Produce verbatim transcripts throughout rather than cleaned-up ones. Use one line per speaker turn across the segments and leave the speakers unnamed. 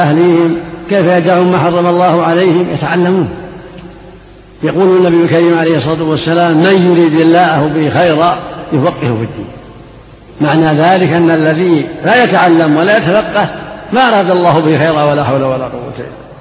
أهليهم كيف يدعون ما حرم الله عليهم يتعلمون. يقول النبي الكريم عليه الصلاة والسلام: من يريد الله به خيرا يفقهه في الدين. معنى ذلك أن الذي لا يتعلم ولا يتفقه ما أراد الله به خيرا ولا حول ولا قوة إلا بالله.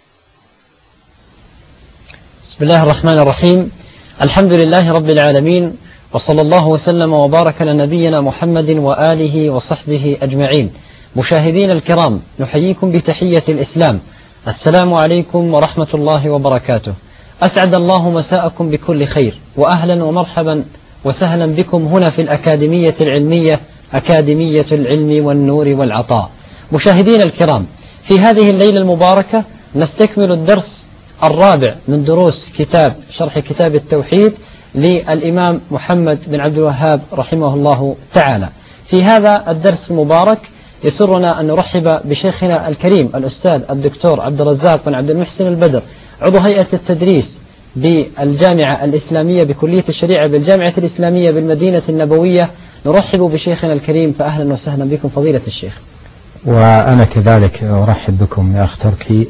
بسم الله الرحمن الرحيم. الحمد لله رب العالمين، وصلى الله وسلم وبارك على نبينا محمد وآله وصحبه أجمعين. مشاهدين الكرام، نحييكم بتحية الإسلام. السلام عليكم ورحمة الله وبركاته. أسعد الله مساءكم بكل خير، وأهلا ومرحبا وسهلا بكم هنا في الأكاديمية العلمية، أكاديمية العلم والنور والعطاء. مشاهدين الكرام، في هذه الليلة المباركة نستكمل الدرس الرابع من دروس كتاب شرح كتاب التوحيد للإمام محمد بن عبد الوهاب رحمه الله تعالى. في هذا الدرس المبارك يسرنا أن نرحب بشيخنا الكريم الأستاذ الدكتور عبد الرزاق بن عبد المحسن البدر، عضو هيئة التدريس بالجامعة الإسلامية بكلية الشريعة بالجامعة الإسلامية بالمدينة النبوية. نرحب بشيخنا الكريم، فأهلا وسهلا بكم فضيلة الشيخ.
وأنا كذلك أرحب بكم يا أخ تركي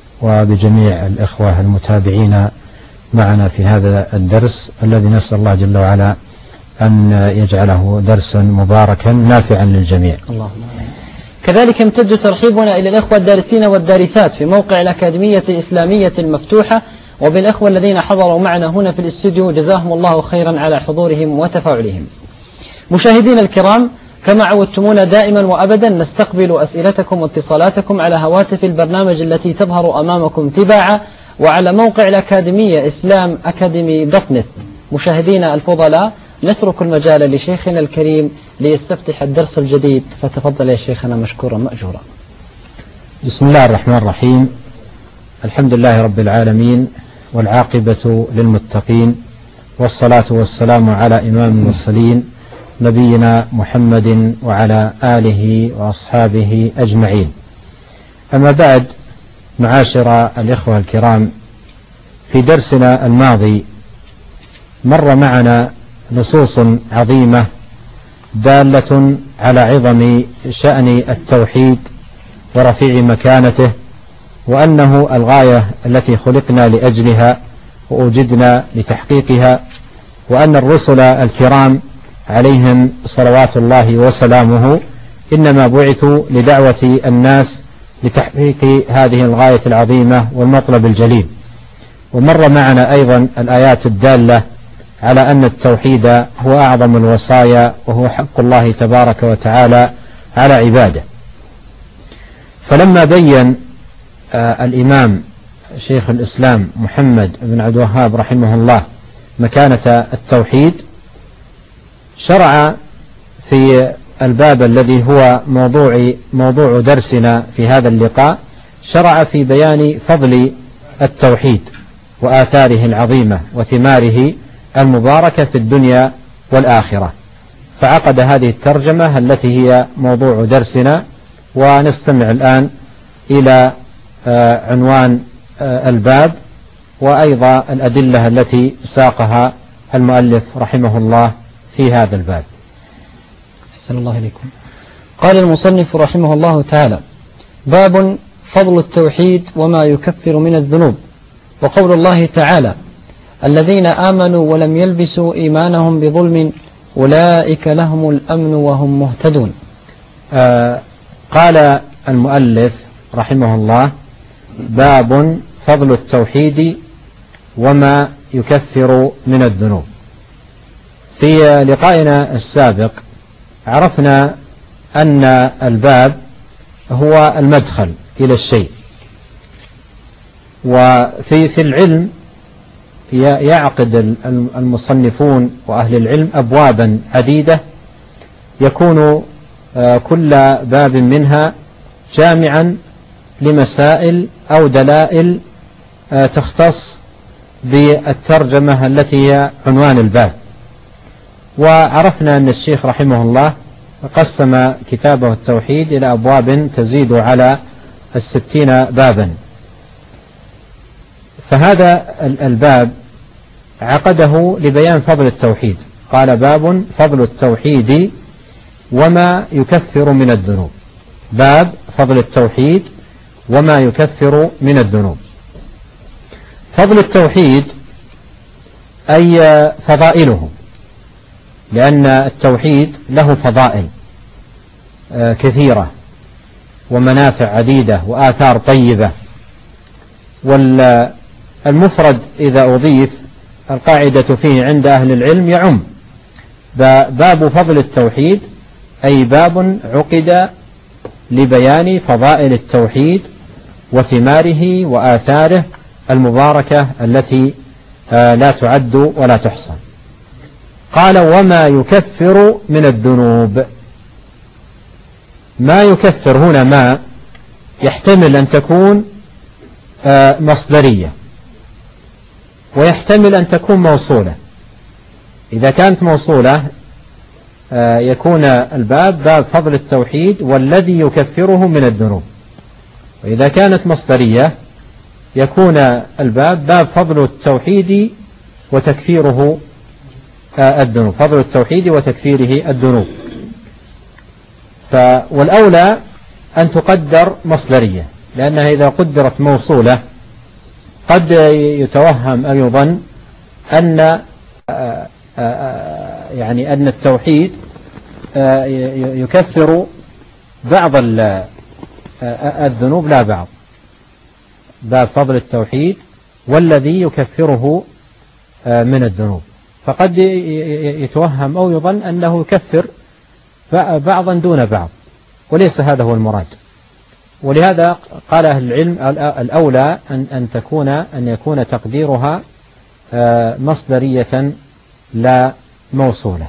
وبجميع الإخوة المتابعين معنا في هذا الدرس الذي نسأل الله جل وعلا أن يجعله درسا مباركا نافعا للجميع.
اللهم آمين. كذلك يمتد ترحيبنا إلى الإخوة الدارسين والدارسات في موقع الأكاديمية الإسلامية المفتوحة، وبالإخوة الذين حضروا معنا هنا في الاستوديو، جزاهم الله خيرا على حضورهم وتفاعلهم. مشاهدين الكرام، كما عودتمونا دائما وأبدا نستقبل أسئلتكم واتصالاتكم على هواتف البرنامج التي تظهر أمامكم تباعا، وعلى موقع الأكاديمية إسلام أكاديمي دوت نت. مشاهدينا الفضلاء، نترك المجال لشيخنا الكريم ليستفتح الدرس الجديد، فتفضل يا شيخنا مشكورا مأجورا.
بسم الله الرحمن الرحيم. الحمد لله رب العالمين، والعاقبة للمتقين، والصلاة والسلام على إمام المرسلين نبينا محمد وعلى آله وأصحابه أجمعين. أما بعد، معاشر الإخوة الكرام، في درسنا الماضي مر معنا نصوص عظيمة دالة على عظم شأن التوحيد ورفيع مكانته، وأنه الغاية التي خلقنا لأجلها وأوجدنا لتحقيقها، وأن الرسل الكرام عليهم صلوات الله وسلامه إنما بعثوا لدعوة الناس لتحقيق هذه الغاية العظيمة والمطلب الجليل. ومر معنا أيضا الآيات الدالة على أن التوحيد هو أعظم الوصايا، وهو حق الله تبارك وتعالى على عباده. فلما بين آه الإمام شيخ الإسلام محمد بن عبد الوهاب رحمه الله مكانة التوحيد، شرع في الباب الذي هو موضوع موضوع درسنا في هذا اللقاء، شرع في بيان فضل التوحيد وآثاره العظيمة وثماره المباركة في الدنيا والآخرة. فعقد هذه الترجمة التي هي موضوع درسنا، ونستمع الآن إلى عنوان الباب وأيضا الأدلة التي ساقها المؤلف رحمه الله في هذا الباب.
أحسن الله إليكم. قال المصنف رحمه الله تعالى: باب فضل التوحيد وما يكفر من الذنوب. وقول الله تعالى: الذين آمنوا ولم يلبسوا إيمانهم بظلم أولئك لهم الأمن وهم مهتدون.
آه قال المؤلف رحمه الله: باب فضل التوحيد وما يكفر من الذنوب. في لقائنا السابق عرفنا أن الباب هو المدخل إلى الشيء، وفي في العلم يعقد المصنفون وأهل العلم أبوابا عديدة، يكون كل باب منها جامعا لمسائل أو دلائل تختص بالترجمة التي هي عنوان الباب. وعرفنا أن الشيخ رحمه الله قسم كتابه التوحيد إلى أبواب تزيد على الستين بابا. فهذا الباب عقده لبيان فضل التوحيد، قال: باب فضل التوحيد وما يكفر من الذنوب. باب فضل التوحيد وما يكفر من الذنوب. فضل التوحيد أي فضائله، لأن التوحيد له فضائل كثيرة ومنافع عديدة وآثار طيبة. والمفرد إذا أضيف القاعدة فيه عند أهل العلم يعم. باب فضل التوحيد أي باب عقد لبيان فضائل التوحيد وثماره وآثاره المباركة التي لا تعد ولا تحصى. قال وما يكفر من الذنوب. ما يكفر هنا ما يحتمل أن تكون مصدرية ويحتمل أن تكون موصولة. إذا كانت موصولة يكون الباب باب فضل التوحيد والذي يكفره من الذنوب، وإذا كانت مصدرية يكون الباب باب فضل التوحيد وتكفيره الذنوب، فضل التوحيد وتكفيره الذنوب. والأولى أن تقدر مصدرية، لأنها إذا قدرت موصولة قد يتوهم أو يظن أن يعني أن التوحيد يكفر بعض الذنوب لا بعض. باب فضل التوحيد والذي يكفره من الذنوب، فقد يتوهم أو يظن أنه يكفر بعضا دون بعض، وليس هذا هو المراد. ولهذا قال أهل العلم الأولى أن أن تكون أن يكون تقديرها مصدرية لا موصولة.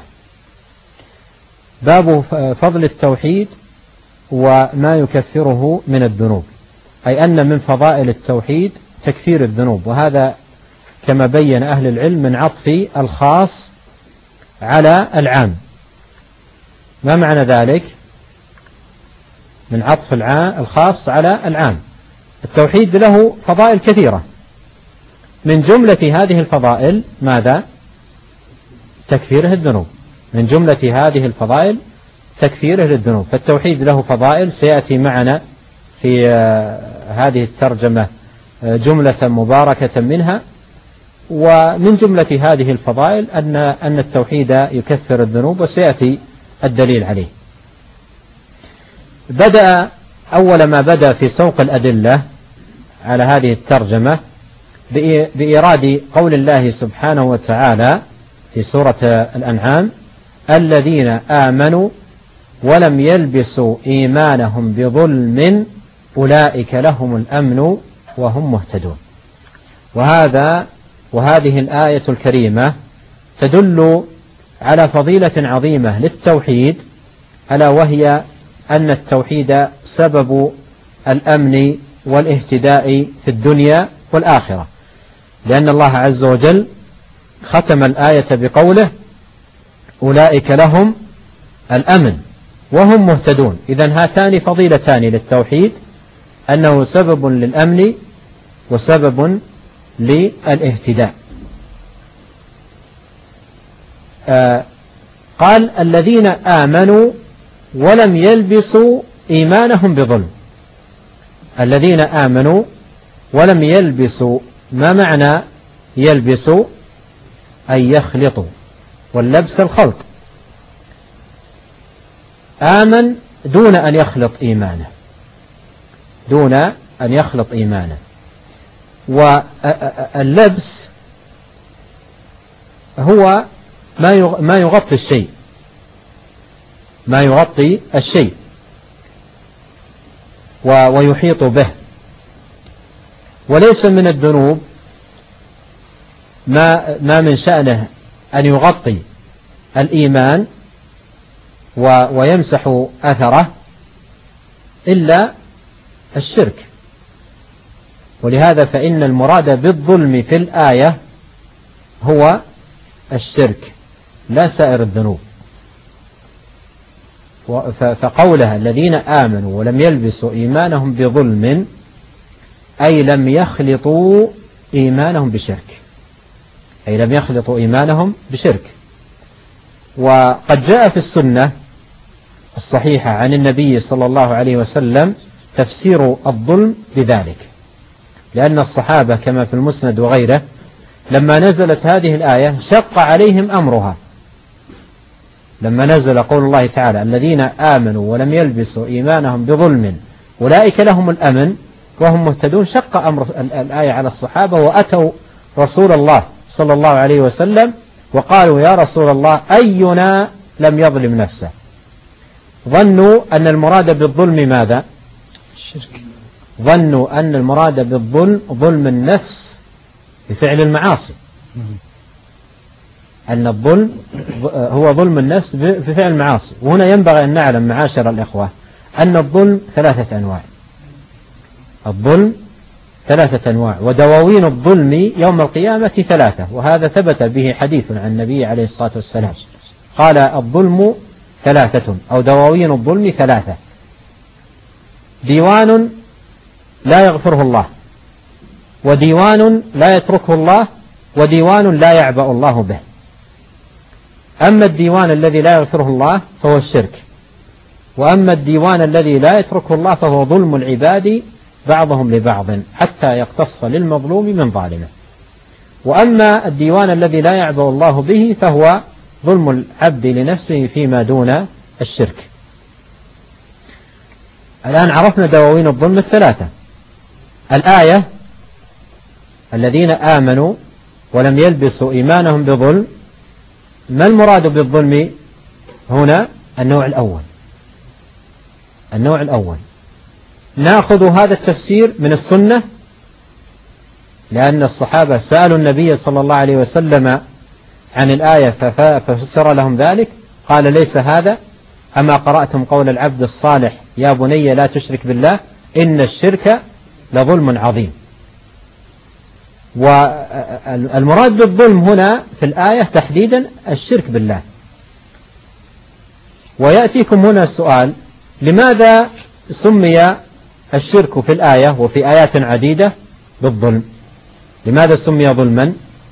باب فضل التوحيد وما يكفره من الذنوب، أي أن من فضائل التوحيد تكفير الذنوب، وهذا كما بين أهل العلم من عطف الخاص على العام. ما معنى ذلك؟ من عطف الخاص على العام. التوحيد له فضائل كثيرة، من جملة هذه الفضائل ماذا؟ تكفيره الذنوب. من جملة هذه الفضائل تكفيره للذنوب. فالتوحيد له فضائل سيأتي معنا في هذه الترجمة جملة مباركة منها. ومن جملة هذه الفضائل أن أن التوحيد يكفر الذنوب، وسيأتي الدليل عليه. بدأ أول ما بدأ في سوق الأدلة على هذه الترجمة بإيراد قول الله سبحانه وتعالى في سورة الأنعام: الذين آمنوا ولم يلبسوا إيمانهم بظلم أولئك لهم الأمن وهم مهتدون. وهذا وهذه الآية الكريمة تدل على فضيلة عظيمة للتوحيد، ألا وهي أن التوحيد سبب الأمن والاهتداء في الدنيا والآخرة، لأن الله عز وجل ختم الآية بقوله: أولئك لهم الأمن وهم مهتدون. إذن هاتان فضيلتان للتوحيد، أنه سبب للأمن وسبب للاهتداء. آه قال: الذين آمنوا ولم يلبسوا إيمانهم بظلم. الذين آمنوا ولم يلبسوا، ما معنى يلبسوا؟ أي يخلطوا، واللبس الخلط. آمن دون أن يخلط إيمانه، دون أن يخلط إيمانه. واللبس هو ما يغطي الشيء، ما يغطي الشيء ويحيط به. وليس من الذنوب ما ما من شأنه أن يغطي الإيمان ويمسح أثره إلا الشرك. ولهذا فإن المراد بالظلم في الآية هو الشرك لا سائر الذنوب. فقولها الذين آمنوا ولم يلبسوا إيمانهم بظلم، أي لم يخلطوا إيمانهم بشرك، أي لم يخلطوا إيمانهم بشرك. وقد جاء في السنة الصحيحة عن النبي صلى الله عليه وسلم تفسير الظلم بذلك، لأن الصحابة كما في المسند وغيره لما نزلت هذه الآية شق عليهم أمرها. لما نزل قول الله تعالى الذين آمنوا ولم يلبسوا إيمانهم بظلم أولئك لهم الأمن وهم مهتدون، شق أمر الآية على الصحابة، وأتوا رسول الله صلى الله عليه وسلم وقالوا يا رسول الله أينا لم يظلم نفسه. ظنوا أن المراد بالظلم ماذا؟
الشرك.
ظنوا أن المراد بالظلم ظلم النفس بفعل المعاصي، أن الظلم هو ظلم النفس بفعل المعاصي. وهنا ينبغي أن نعلم معاشر الإخوة أن الظلم ثلاثة أنواع. الظلم ثلاثة أنواع، ودواوين الظلم يوم القيامة ثلاثة، وهذا ثبت به حديث عن النبي عليه الصلاة والسلام قال الظلم ثلاثة أو دواوين الظلم ثلاثة: ديوان لا يغفره الله، وديوان لا يتركه الله، وديوان لا يعبأ الله به. أما الديوان الذي لا يغفره الله فهو الشرك، وأما الديوان الذي لا يتركه الله فهو ظلم العباد بعضهم لبعض حتى يقتص للمظلوم من ظالمه. وأما الديوان الذي لا يعبأ الله به فهو ظلم العبد لنفسه فيما دون الشرك. الآن عرفنا دواوين الظلم الثلاثة. الآية الذين آمنوا ولم يلبسوا إيمانهم بظلم، ما المراد بالظلم هنا؟ النوع الأول. النوع الأول نأخذ هذا التفسير من السنة، لأن الصحابة سألوا النبي صلى الله عليه وسلم عن الآية ففسر لهم ذلك، قال ليس هذا، أما قرأتم قول العبد الصالح يا بني لا تشرك بالله إن الشرك لظلم عظيم. والمراد بالظلم هنا في الآية تحديدا الشرك بالله. ويأتيكم هنا السؤال: لماذا سمي الشرك في الآية وفي آيات عديدة بالظلم؟ لماذا سمي ظلما؟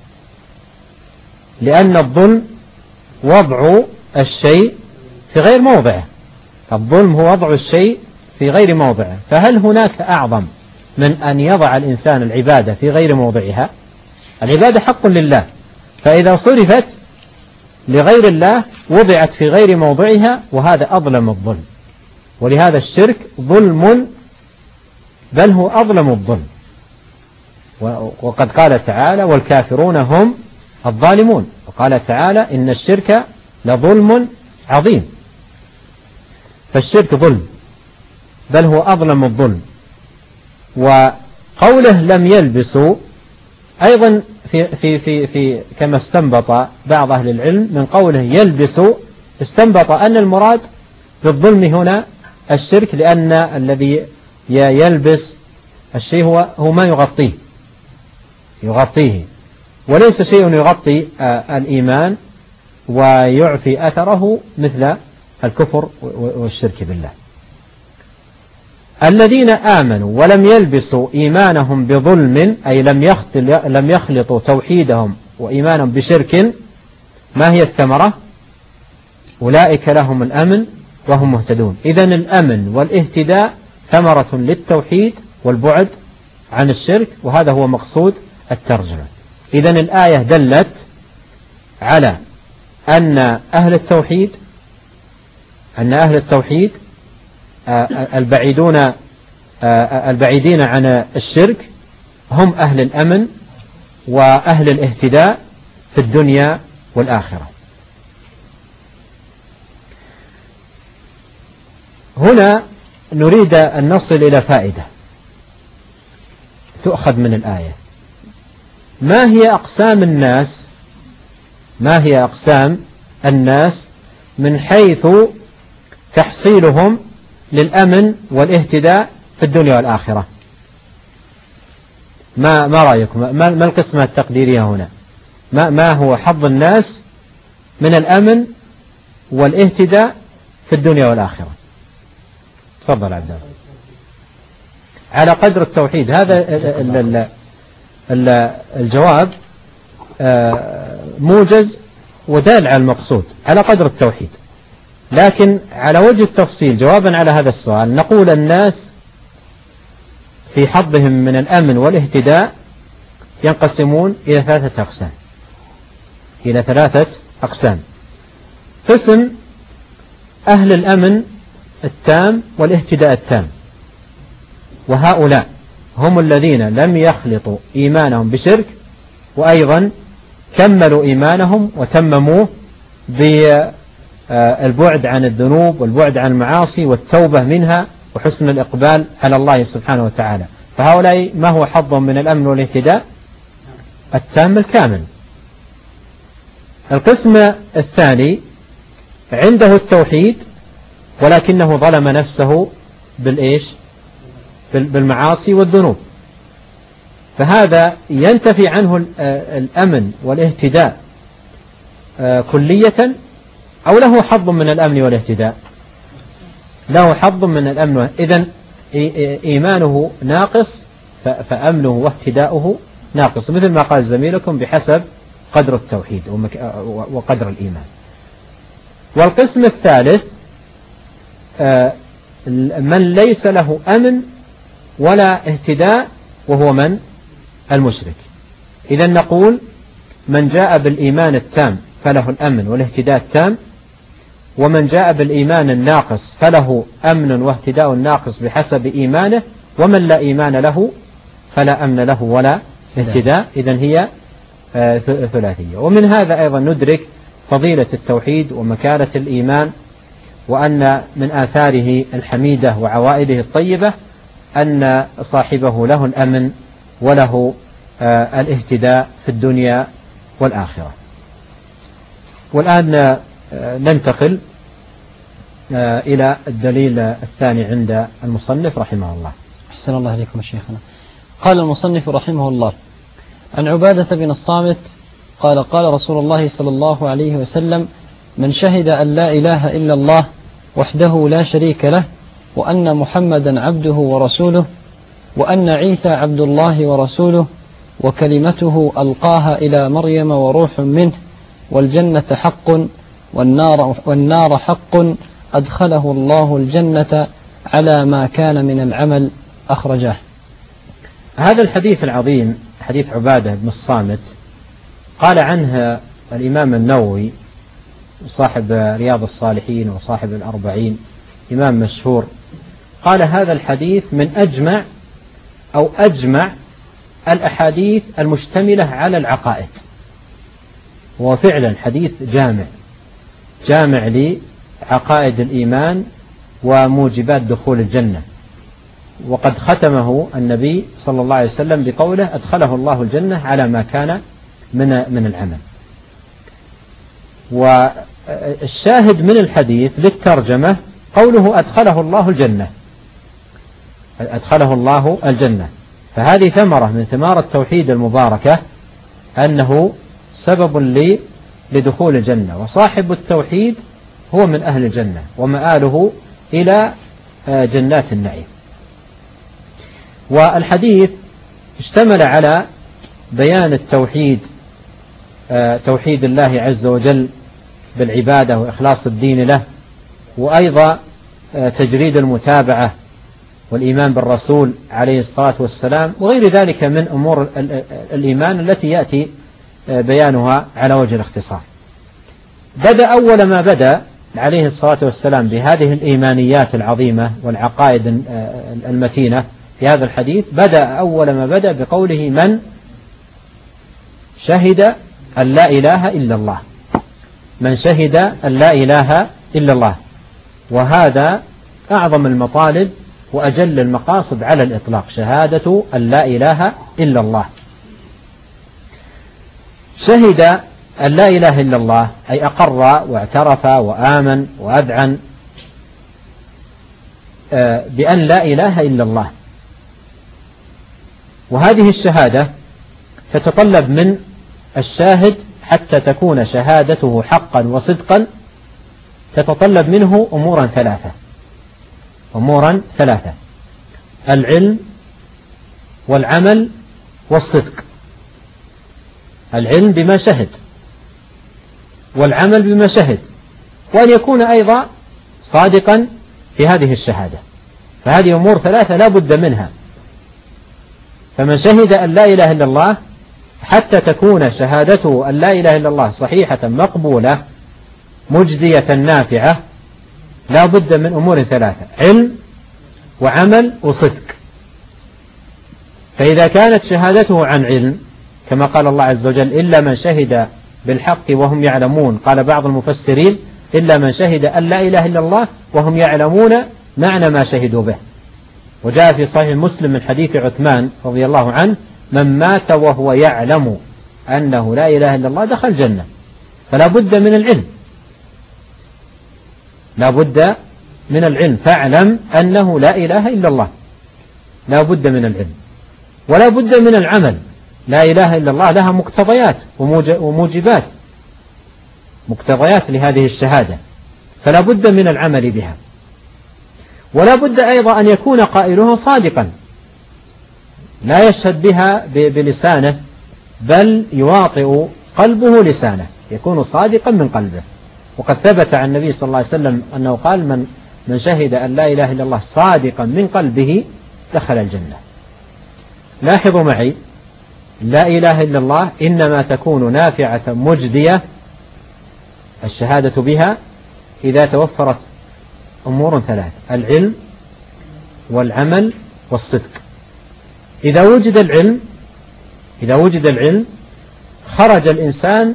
لأن الظلم وضع الشيء في غير موضعه. الظلم هو وضع الشيء في غير موضعه، فهل هناك أعظم من أن يضع الإنسان العبادة في غير موضعها؟ العبادة حق لله، فإذا صرفت لغير الله وضعت في غير موضعها، وهذا أظلم الظلم. ولهذا الشرك ظلم، بل هو أظلم الظلم. وقد قال تعالى والكافرون هم الظالمون، وقال تعالى إن الشرك لظلم عظيم. فالشرك ظلم، بل هو أظلم الظلم. وقوله لم يلبسوا أيضا في, في, في, في كما استنبط بعض أهل العلم من قوله يلبسوا، استنبط أن المراد بالظلم هنا الشرك، لأن الذي يلبس الشيء هو, هو ما يغطيه يغطيه وليس شيء يغطي الإيمان ويعفي أثره مثل الكفر والشرك بالله. الذين آمنوا ولم يلبسوا إيمانهم بظلم، أي لم يخلطوا توحيدهم وإيمانهم بشرك، ما هي الثمرة؟ أولئك لهم الأمن وهم مهتدون. إذن الأمن والاهتداء ثمرة للتوحيد والبعد عن الشرك، وهذا هو مقصود الترجمة. إذن الآية دلت على أن أهل التوحيد أن أهل التوحيد البعيدون البعيدين عن الشرك هم أهل الأمن وأهل الاهتداء في الدنيا والآخرة. هنا نريد أن نصل إلى فائدة تؤخذ من الآية. ما هي أقسام الناس ما هي أقسام الناس من حيث تحصيلهم للأمن والاهتداء في الدنيا والآخرة؟ ما ما رأيكم؟ ما, ما القسمة التقديرية هنا؟ ما, ما هو حظ الناس من الأمن والاهتداء في الدنيا والآخرة؟ تفضل عبد الله. على قدر التوحيد. هذا الجواب موجز ودال على المقصود على قدر التوحيد. لكن على وجه التفصيل جوابا على هذا السؤال نقول الناس في حظهم من الأمن والاهتداء ينقسمون إلى ثلاثة أقسام إلى ثلاثة أقسام قسم أهل الأمن التام والاهتداء التام، وهؤلاء هم الذين لم يخلطوا إيمانهم بشرك، وأيضا كملوا إيمانهم وتمموه بالبعد عن الذنوب والبعد عن المعاصي والتوبة منها وحسن الإقبال على الله سبحانه وتعالى. فهؤلاء ما هو حظهم من الأمن والاهتداء؟ التام الكامل. القسم الثاني عنده التوحيد ولكنه ظلم نفسه بالإيش؟ بالمعاصي والذنوب، فهذا ينتفي عنه الأمن والاهتداء كلية، أو له حظ من الأمن والاهتداء؟ له حظ من الأمن. إذن إيمانه ناقص فأمنه واهتداؤه ناقص، مثل ما قال زميلكم بحسب قدر التوحيد وقدر الإيمان. والقسم الثالث من ليس له أمن ولا اهتداء، وهو من؟ المشرك. إذن نقول من جاء بالإيمان التام فله الأمن والاهتداء التام، ومن جاء بالإيمان الناقص فله أمن واهتداء ناقص بحسب إيمانه، ومن لا إيمان له فلا أمن له ولا اهتداء. إذن هي ثلاثية. ومن هذا أيضا ندرك فضيلة التوحيد ومكانة الإيمان، وأن من آثاره الحميدة وعوائده الطيبة أن صاحبه له الأمن وله الاهتداء في الدنيا والآخرة. والآن ننتقل إلى الدليل الثاني عند المصنف رحمه الله.
أحسن الله إليكم شيخنا. قال المصنف رحمه الله: عن عبادة بن الصامت قال: قال رسول الله صلى الله عليه وسلم: من شهد أن لا إله إلا الله وحده لا شريك له، وأن محمدا عبده ورسوله، وأن عيسى عبد الله ورسوله، وكلمته ألقاها إلى مريم وروح منه، والجنة حق والنار, والنار حق، أدخله الله الجنة على ما كان من العمل، أخرجه.
هذا الحديث العظيم حديث عبادة بن الصامت قال عنه الإمام النووي صاحب رياض الصالحين وصاحب الأربعين، إمام مشهور، قال هذا الحديث من أجمع أو أجمع الأحاديث المشتملة على العقائد. هو فعلا حديث جامع جامع لعقائد الإيمان وموجبات دخول الجنة، وقد ختمه النبي صلى الله عليه وسلم بقوله: أدخله الله الجنة على ما كان من من العمل. والشاهد من الحديث للترجمة قوله: أدخله الله الجنة، أدخله الله الجنة. فهذه ثمرة من ثمار التوحيد المباركة، أنه سبب لدخول الجنة، وصاحب التوحيد هو من أهل الجنة ومآله إلى جنات النعيم. والحديث اشتمل على بيان التوحيد، توحيد الله عز وجل بالعبادة وإخلاص الدين له، وأيضا تجريد المتابعة والإيمان بالرسول عليه الصلاة والسلام، وغير ذلك من أمور الإيمان التي يأتي بيانها على وجه الاختصار. بدأ أول ما بدأ عليه الصلاة والسلام بهذه الإيمانيات العظيمة والعقائد المتينة في هذا الحديث، بدأ أول ما بدأ بقوله: من شهد أن لا إله إلا الله. من شهد أن لا إله إلا الله، وهذا أعظم المطالب وأجل المقاصد على الإطلاق، شهادة أن لا إله إلا الله. شهد أن لا إله إلا الله أي أقر واعترف وآمن وأذعن بأن لا إله إلا الله. وهذه الشهادة تتطلب من الشاهد حتى تكون شهادته حقا وصدقا، تتطلب منه أمورا ثلاثة أمورا ثلاثة العلم والعمل والصدق. العلم بما شهد، والعمل بما شهد، وأن يكون أيضا صادقا في هذه الشهادة. فهذه أمور ثلاثة لا بد منها فمن شهد أن لا إله إلا الله حتى تكون شهادته أن لا إله إلا الله صحيحة مقبولة مجدية نافعة لا بد من أمور ثلاثة: علم وعمل وصدق. فإذا كانت شهادته عن علم كما قال الله عز وجل: إلا من شهد بالحق وهم يعلمون، قال بعض المفسرين: إلا من شهد أن لا إله إلا الله وهم يعلمون معنى ما شهدوا به. وجاء في صحيح مسلم من حديث عثمان رضي الله عنه: من مات وهو يعلم أنه لا إله إلا الله دخل الجنة. فلا بد من العلم، لا بد من العلم، فاعلم أنه لا إله إلا الله، لا بد من العلم. ولا بد من العمل. لا إله إلا الله لها مقتضيات وموجبات، مقتضيات لهذه الشهادة، فلا بد من العمل بها. ولا بد أيضا أن يكون قائلها صادقا، لا يشهد بها بلسانه بل يواطئ قلبه لسانه، يكون صادقا من قلبه. وقد ثبت عن النبي صلى الله عليه وسلم أنه قال: من من شهد أن لا إله إلا الله صادقا من قلبه دخل الجنة. لاحظوا معي، لا إله إلا الله إنما تكون نافعة مجدية الشهادة بها إذا توفرت أمور ثلاثة: العلم والعمل والصدق. إذا وجد العلم إذا وجد العلم خرج الإنسان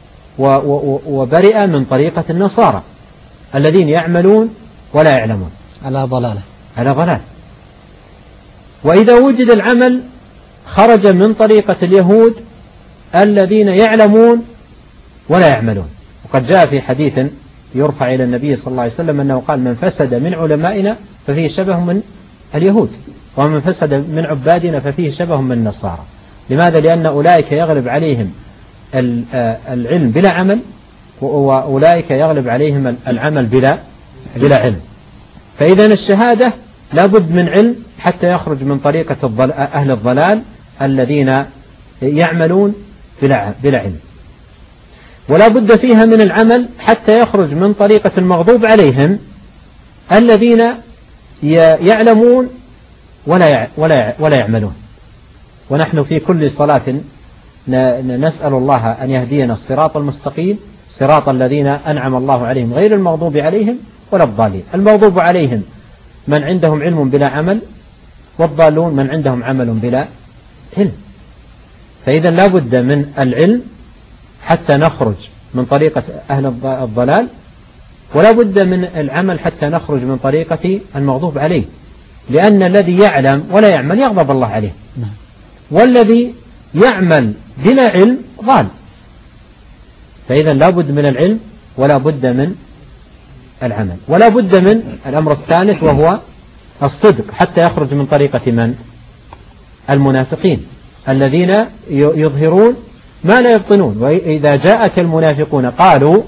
وبرئ من طريقة النصارى الذين يعملون ولا يعلمون،
على ضلالة
على ضلال. وإذا وجد العمل خرج من طريقة اليهود الذين يعلمون ولا يعملون. وقد جاء في حديث يرفع إلى النبي صلى الله عليه وسلم أنه قال: من فسد من علمائنا ففيه شبه من اليهود، ومن فسد من عبادنا ففيه شبه من النصارى. لماذا؟ لأن أولئك يغلب عليهم العلم بلا عمل، وأولئك يغلب عليهم العمل بلا بلا علم. فإذا الشهادة لابد من علم حتى يخرج من طريقة أهل الضلال الذين يعملون بلا بلا علم. ولا بد فيها من العمل حتى يخرج من طريقة المغضوب عليهم الذين يعلمون ولا ولا ولا يعملون. ونحن في كل صلاة نسأل الله أن يهدينا الصراط المستقيم، صراط الذين أنعم الله عليهم غير المغضوب عليهم ولا الضالين. المغضوب عليهم من عندهم علم بلا عمل، والضالون من عندهم عمل بلا علم. فإذا لا بد من العلم حتى نخرج من طريقة أهل الضلال، ولا بد من العمل حتى نخرج من طريقة المغضوب عليه، لأن الذي يعلم ولا يعمل يغضب الله عليه، والذي يعمل بلا علم ضال. فإذا لا بد من العلم ولا بد من العمل، ولا بد من الأمر الثالث وهو الصدق حتى يخرج من طريقة من؟ المنافقين الذين يظهرون ما لا يبطنون. وإذا جاءك المنافقون قالوا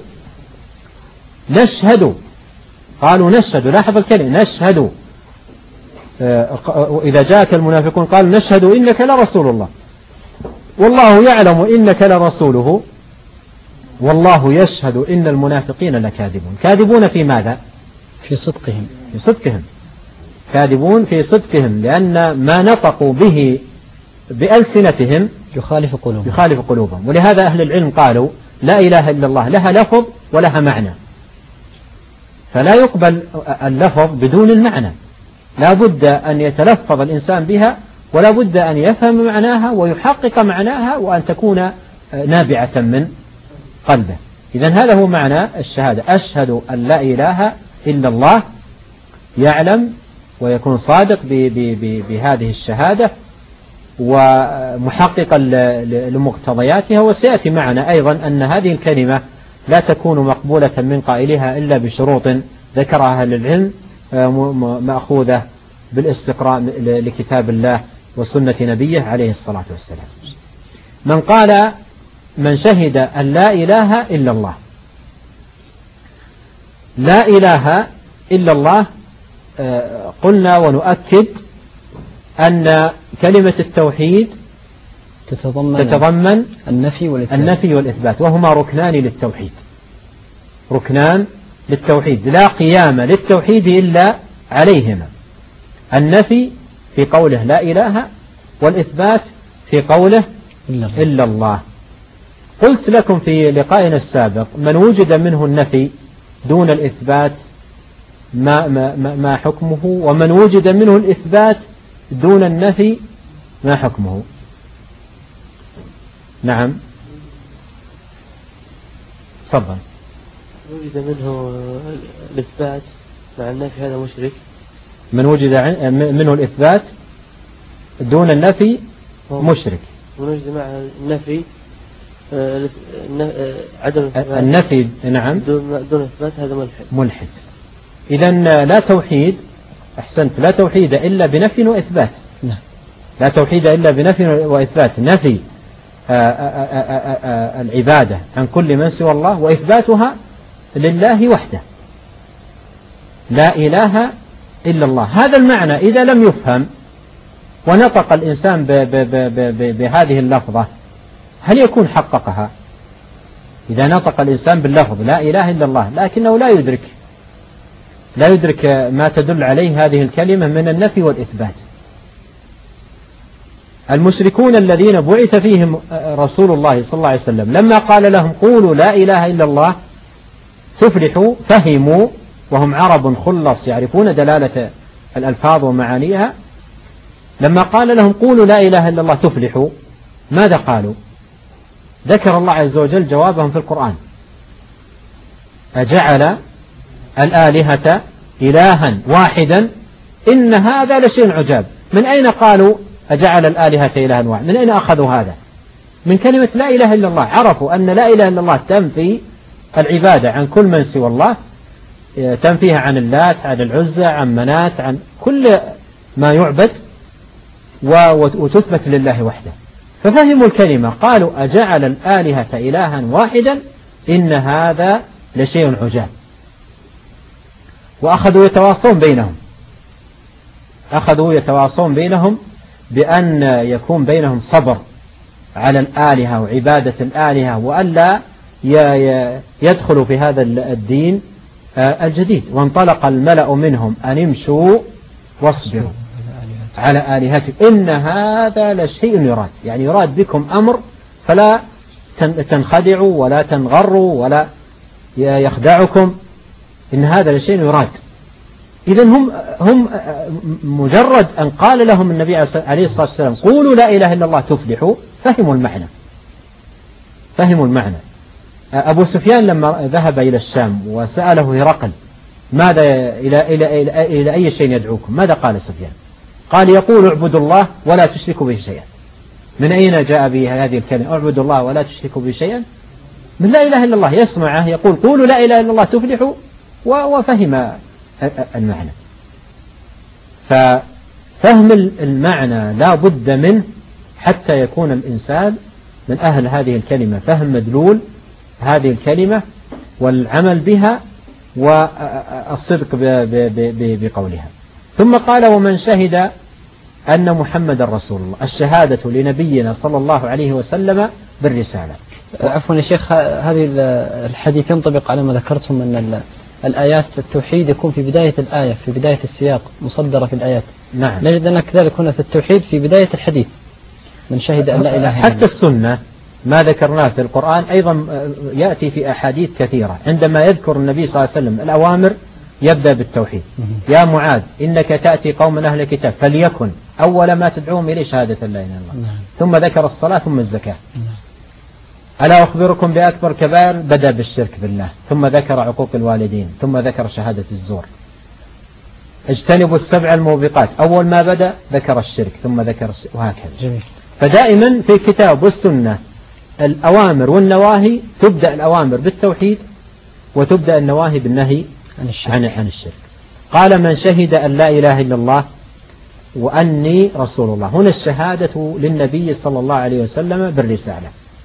نشهد، قالوا نشهد، لاحظ الكلمة نشهد. إذا جاءك المنافقون قالوا نشهد إنك لرسول الله والله يعلم إنك لرسوله والله يشهد إن المنافقين لكاذبون. كاذبون في ماذا؟
في صدقهم
في صدقهم كاذبون في صدقهم، لأن ما نطقوا به بألسنتهم
يخالف قلوبهم
يخالف قلوبهم. ولهذا أهل العلم قالوا لا إله إلا الله لها لفظ ولها معنى، فلا يقبل اللفظ بدون المعنى، لا بد أن يتلفظ الإنسان بها، ولا بد أن يفهم معناها ويحقق معناها، وأن تكون نابعة من قلبه. إذن هذا هو معنى الشهادة: أشهد أن لا إله إلا الله، يعلم ويكون صادق بهذه الشهادة ومحققا لمقتضياتها. وسيأتي معنا أيضا أن هذه الكلمة لا تكون مقبولة من قائلها إلا بشروط ذكرها أهل العلم مأخوذة بالاستقراء لكتاب الله وسنة نبيه عليه الصلاة والسلام. من قال من شهد أن لا إله إلا الله، لا إله إلا الله، قلنا ونؤكد أن كلمة التوحيد
تتضمن,
تتضمن
النفي والإثبات.
النفي والإثبات، وهما ركنان للتوحيد، ركنان للتوحيد، لا قيام للتوحيد إلا عليهما: النفي في قوله لا إله، والإثبات في قوله إلا الله. قلت لكم في لقائنا السابق من وجد منه النفي دون الإثبات ما, ما, ما حكمه، ومن وجد منه الإثبات دون النفي ما حكمه؟ نعم تفضل.
وجد منه الإثبات مع النفي هذا مشرك.
من وجد منه الإثبات دون النفي مشرك.
من وجد مع النفي عدم
النفي نعم
دون الإثبات هذا ملحد.
ملحد. إذن لا توحيد، أحسنت، لا توحيد إلا بنفي وإثبات. لا توحيد إلا بنفي وإثبات، نفي العبادة عن كل من سوى الله وإثباتها لله وحده، لا إله إلا الله. هذا المعنى إذا لم يفهم ونطق الإنسان بهذه اللفظة هل يكون حققها؟ إذا نطق الإنسان باللفظ لا إله إلا الله لكنه لا يدرك لا يدرك ما تدل عليه هذه الكلمة من النفي والإثبات. المشركون الذين بعث فيهم رسول الله صلى الله عليه وسلم لما قال لهم قولوا لا إله إلا الله تفلحوا فهموا، وهم عرب خلص يعرفون دلالة الألفاظ ومعانيها. لما قال لهم قولوا لا إله إلا الله تفلحوا ماذا قالوا؟ ذكر الله عز وجل جوابهم في القرآن: أجعل الآلهة إلها واحدا إن هذا لشيء عجاب. من أين قالوا أجعل الآلهة إلها واحدا؟ من أين أخذوا هذا؟ من كلمة لا إله إلا الله. عرفوا أن لا إله إلا الله تنفي العبادة عن كل من سوى الله، تنفيها عن اللات، عن العزى، عن منات، عن كل ما يعبد، وتثبت لله وحده. ففهموا الكلمة، قالوا أجعل الآلهة إلها واحدا إن هذا لشيء عجاب. وأخذوا يتواصون بينهم أخذوا يتواصون بينهم بأن يكون بينهم صبر على الآلهة وعبادة الآلهة، وألا يدخلوا في هذا الدين الجديد. وانطلق الملأ منهم أن امشوا واصبروا على آلهتكم إن هذا لشيء يراد، يعني يراد بكم أمر فلا تنخدعوا ولا تنغروا ولا يخدعكم، إن هذا لشيء يراد. إذن هم هم مجرد أن قال لهم النبي عليه الصلاة والسلام قولوا لا إله إلا الله تفلحوا فهموا المعنى فهموا المعنى. أبو سفيان لما ذهب إلى الشام وسأله هرقل ماذا إلى إلى إلى, إلى أي شيء يدعوكم، ماذا قال سفيان؟ قال يقول اعبدوا الله ولا تشركوا به شيئا. من أين جاء به هذه الكلمة اعبدوا الله ولا تشركوا به شيئا؟ من لا إله إلا الله، يسمعه يقول قولوا لا إله إلا الله تفلحوا، وفهم المعنى. ففهم المعنى لا بد منه حتى يكون الإنسان من أهل هذه الكلمة، فهم مدلول هذه الكلمة والعمل بها والصدق بقولها. ثم قال ومن شهد أن محمد رسول الله، الشهادة لنبينا صلى الله عليه وسلم بالرسالة.
عفوا يا شيخ، هذه الحديث ينطبق على ما ذكرتم أن الآيات التوحيد يكون في بداية الآية، في بداية السياق مصدرة في الآيات.
نعم.
نجد أن كذلك هنا في التوحيد في بداية الحديث من شهد أن لا إله إلا الله.
حتى السنة ما ذكرناه في القرآن أيضا يأتي في أحاديث كثيرة. عندما يذكر النبي صلى الله عليه وسلم الأوامر يبدأ بالتوحيد. يا معاذ إنك تأتي قوما أهل الكتاب فليكن أول ما تدعوهم إليه شهادة لا إله إلا الله.
نعم.
ثم ذكر الصلاة ثم الزكاة.
نعم.
ألا أخبركم بأكبر كبائر؟ بدأ بالشرك بالله، ثم ذكر عقوق الوالدين، ثم ذكر شهادة الزور. اجتنبوا السبع الموبقات، أول ما بدأ ذكر الشرك ثم ذكر الشرك، وهكذا.
جميل.
فدائما في الكتاب والسنة الأوامر والنواهي تبدأ الأوامر بالتوحيد وتبدأ النواهي بالنهي
عن الشرك.
عن, عن الشرك. قال من شهد أن لا إله إلا الله وأني رسول الله. هنا الشهادة للنبي صلى الله عليه وسلم بالرسالة.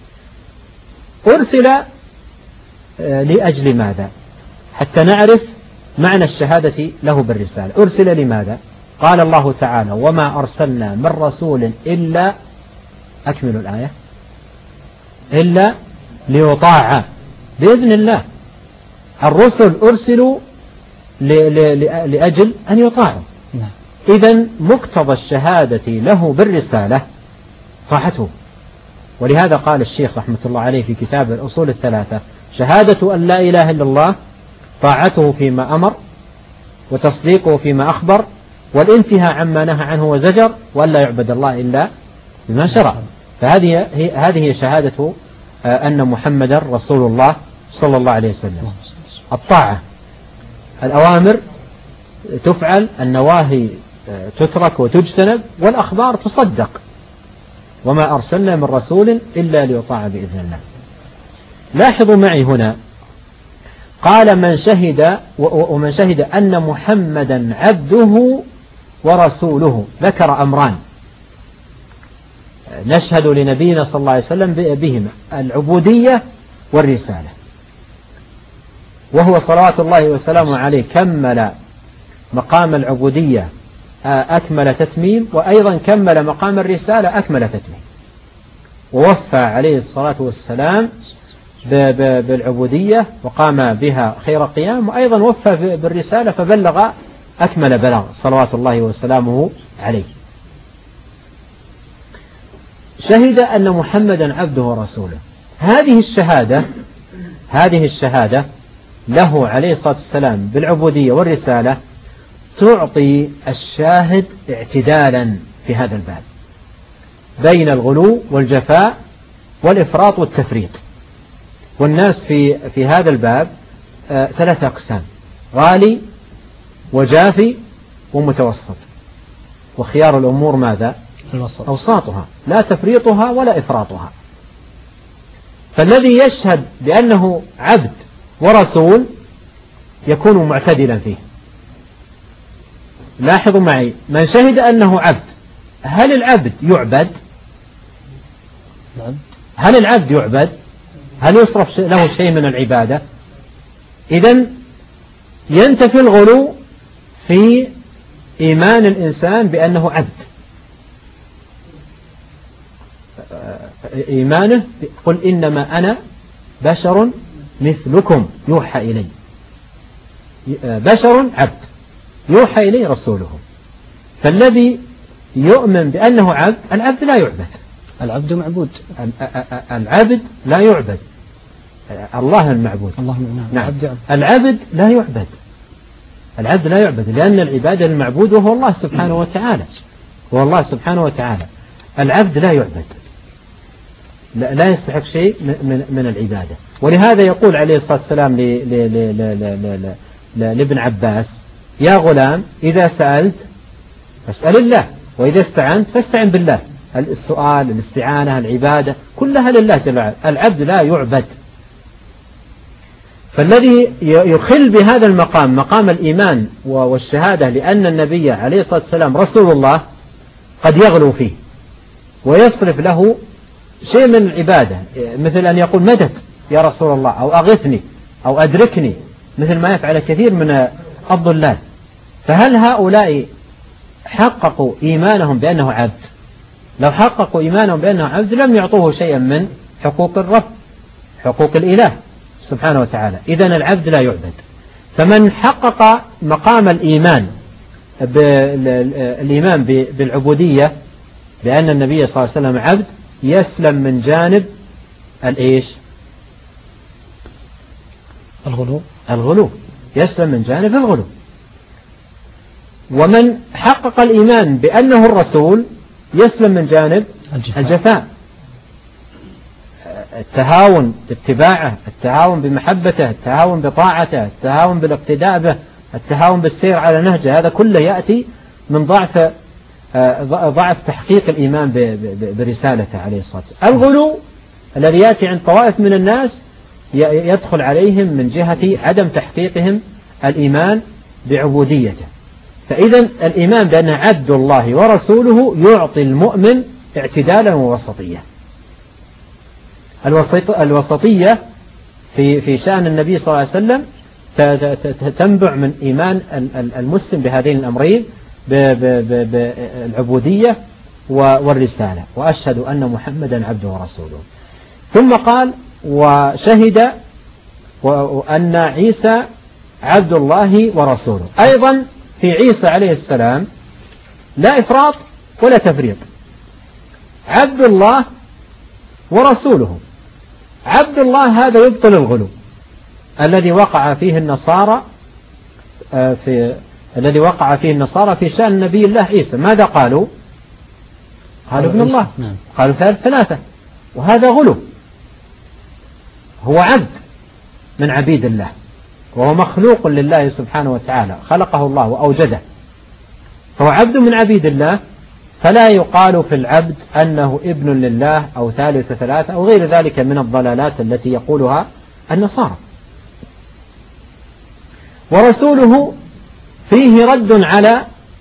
أرسل لأجل ماذا؟ حتى نعرف معنى الشهادة له بالرسالة. أرسل لماذا؟ قال الله تعالى وما أرسلنا من رسول إلا، أكمل الآية، إلا ليطاع بإذن الله. الرسل أرسلوا لأجل أن يطاعوا. إذن مقتضى الشهادة له بالرسالة طاعته. ولهذا قال الشيخ رحمة الله عليه في كتاب الأصول الثلاثة: شهادة أن لا إله إلا الله طاعته فيما أمر وتصديقه فيما أخبر والانتهاء عما نهى عنه وزجر وأن لا يعبد الله إلا بما شرع. فهذه هذه شهادة أن محمدا رسول الله صلى الله عليه وسلم. الطاعة، الأوامر تفعل، النواهي تترك وتجتنب، والأخبار تصدق. وما أرسلنا من رسول إلا ليطاع بإذن الله. لاحظوا معي هنا قال من شهد ومن شهد أن محمدا عبده ورسوله، ذكر أمران نشهد لنبينا صلى الله عليه وسلم بهما: العبودية والرسالة. وهو صلوات الله وسلامه عليه كمل مقام العبودية أكمل تتميم، وأيضا كمل مقام الرسالة أكمل تتميم، ووفى عليه الصلاة والسلام بالعبودية وقام بها خير قيام، وأيضا وفى بالرسالة فبلغ أكمل بلاغ صلوات الله وسلامه عليه. شهد أن محمدا عبده ورسوله. هذه الشهادة هذه الشهادة له عليه الصلاة والسلام بالعبودية والرسالة تعطي الشاهد اعتدالا في هذا الباب بين الغلو والجفاء والإفراط والتفريط. والناس في في هذا الباب آه ثلاثة أقسام: غالي وجافي ومتوسط. وخيار الأمور ماذا؟
الوسط.
أوساطها، لا تفريطها ولا إفراطها. فالذي يشهد بأنه عبد ورسول يكون معتدلا فيه. لاحظوا معي، من شهد أنه عبد، هل العبد يعبد؟ هل العبد يعبد؟ هل يصرف له شيء من العبادة؟ إذن ينتفي الغلو في إيمان الإنسان بأنه عبد. إيمانه قل إنما أنا بشر مثلكم يوحى إلي. بشر عبد يوحى إليه رسوله. فالذي يؤمن بأنه عبد، العبد لا يعبد.
العبد معبود.
العبد لا يعبد، الله المعبود.
الله نعم.
نعم. العبد لا يعبد، العبد لا يعبد لأن العبادة للمعبود وهو الله سبحانه وتعالى، وهو الله سبحانه وتعالى. العبد لا يعبد، لا يستحق شيء من من العبادة. ولهذا يقول عليه الصلاة والسلام لابن عباس: يا غلام إذا سألت فاسأل الله، وإذا استعنت فاستعن بالله. السؤال، الاستعانة، العبادة كلها لله جل وعلا. العبد لا يعبد. فالذي يخل بهذا المقام، مقام الإيمان والشهادة لأن النبي عليه الصلاة والسلام رسول الله، قد يغلو فيه ويصرف له شيء من العبادة، مثل أن يقول مدد يا رسول الله، أو أغثني، أو أدركني، مثل ما يفعل كثير من الضلال. فهل هؤلاء حققوا إيمانهم بأنه عبد؟ لو حققوا إيمانهم بأنه عبد لم يعطوه شيئا من حقوق الرب، حقوق الإله سبحانه وتعالى. إذن العبد لا يعبد. فمن حقق مقام الإيمان بالإيمان بالعبودية بأن النبي صلى الله عليه وسلم عبد، يسلم من جانب الإيش؟
الغلو.
الغلو، يسلم من جانب الغلو. ومن حقق الإيمان بأنه الرسول يسلم من جانب الجفاء, الجفاء. التهاون باتباعه، التهاون بمحبته، التهاون بطاعته، التهاون بالاقتداء به، التهاون بالسير على نهجه، هذا كله يأتي من ضعف ضعف تحقيق الإيمان برسالته عليه الصلاة والسلام. الغلو الذي يأتي عند طوائف من الناس يدخل عليهم من جهة عدم تحقيقهم الإيمان بعبوديته. فإذا الإيمان بأن عبد الله ورسوله يعطي المؤمن اعتدالا ووسطية. الوسطية في في شأن النبي صلى الله عليه وسلم تنبع من إيمان المسلم بهذين الأمرين، بالعبودية والرسالة، وأشهد أن محمدا عبده ورسوله. ثم قال: وشهد أن عيسى عبد الله ورسوله. أيضا في عيسى عليه السلام لا إفراط ولا تفريط. عبد الله ورسوله. عبد الله هذا يبطل الغلو الذي وقع فيه النصارى في الذي وقع فيه النصارى في شأن نبي الله عيسى. ماذا قالوا؟ قالوا ابن الله، قالوا ثالث ثلاثة، وهذا غلو. هو عبد من عبيد الله، وهو مخلوق لله سبحانه وتعالى، خلقه الله وأوجده، فهو عبد من عبيد الله، فلا يقال في العبد أنه ابن لله أو ثالث ثلاثة أو غير ذلك من الضلالات التي يقولها النصارى. ورسوله فيه رد على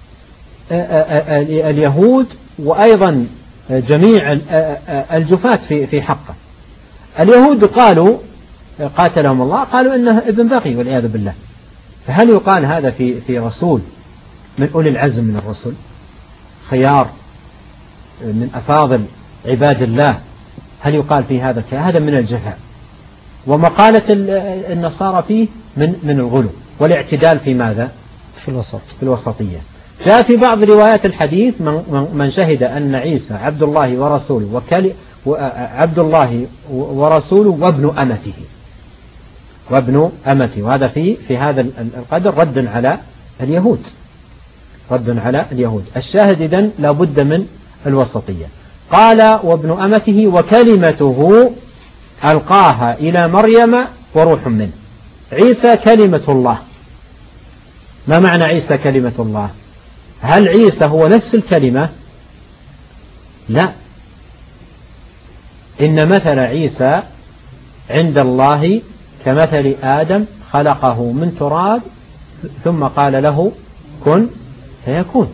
اليهود وأيضا جميع الجفاة في حقه. اليهود قالوا قاتلهم الله، قالوا إنه ابن بغي والعياذ بالله. فهل يقال هذا في في رسول من أولي العزم من الرسل، خيار من أفاضل عباد الله؟ هل يقال في هذا؟ هذا من الجفاء، ومقالة النصارى فيه من من الغلو والاعتدال في ماذا؟
في الوسط،
في الوسطية. جاء في بعض روايات الحديث من, من شهد أن عيسى عبد الله ورسوله وكل عبد الله ورسوله وابن أمته وابن أمته، وهذا في في هذا القدر رد على اليهود، رد على اليهود. الشاهد إذن لا بد من الوسطية. قال وابن أمته وكلمته ألقاها إلى مريم وروح منه. عيسى كلمة الله. ما معنى عيسى كلمة الله؟ هل عيسى هو نفس الكلمة؟ لا، إن مثل عيسى عند الله كمثل آدم خلقه من تراب ثم قال له كن فيكون.